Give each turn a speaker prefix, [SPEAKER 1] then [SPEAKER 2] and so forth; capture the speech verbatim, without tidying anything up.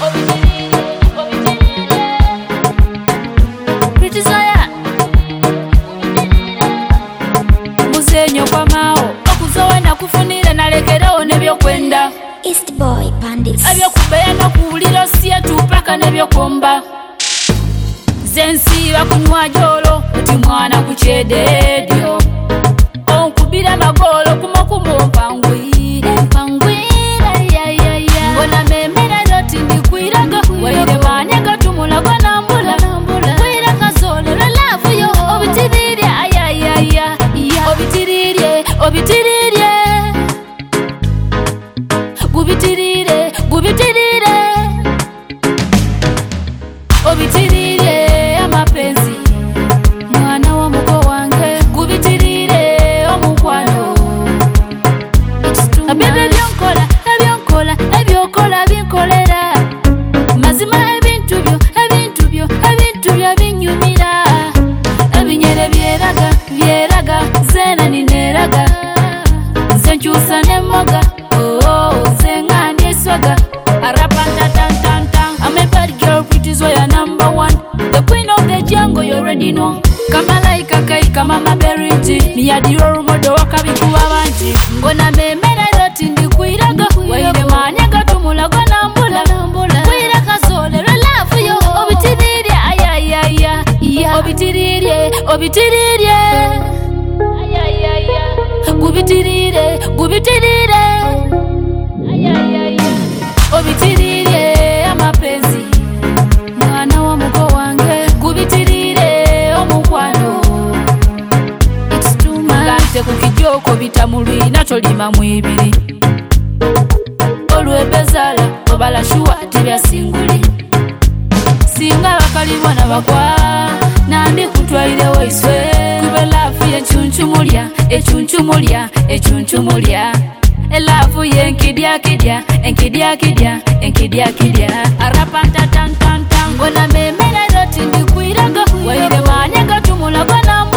[SPEAKER 1] Muzenyo kwa mao okuzowe na kufunire nalekerao nebyo kwenda
[SPEAKER 2] East Boy Bandits
[SPEAKER 1] ebyo kubaya na kuulira siya tupaka nebyo komba zensi bakunywa jolo uti mwana kuchededio onkubira magolo kumakumo mpangwire mpangwire ya ya ya ngona memera loti ndikwiraga waire manyaga tumula gona mbula kwira kazolo love yo obitirire ya ya ya obitirire obitirire gubitirire gubitirire obitirire amapenzi mwana wa muko wange gubitirire omukwano abebe byonkola ebyonkola ebyokola binkolera mazima ebintu byo ebintu byo ebintu byo binyumira ebinyere byeraga byeraga zena nineraga zenchusa nemoga oh zengani swaga arapanda tan tan tan I'm a bad girl, pretty so you're number one. The queen of the jungle, you already know. Kama laika kai kama maberiti ni adi role model wakabikuwa banji ngona memera loti ndikuiraga waire manyaga tumula gona mbula kwira kazole love yo obitirire ayayaya obitirire obitirire ayayaya gubitirire gubitirire ayayaya obitirire amapenzi mwana wa muko wange gubitirire omukwano it's too much gante kukijoko bitamulwi nacho lima mwibiri olwebezala obala shuwa tibya singuli singa bakalibwa na bakwa nandi kutwaire waiswe kube lafu yechunchumulya echunchumulya echunchumulya elafu yenkidya kidya enkidya kidya enkidya kidya arapanta tan tan tan ngona memera loti ndikwiraga waire manyaga tumula gona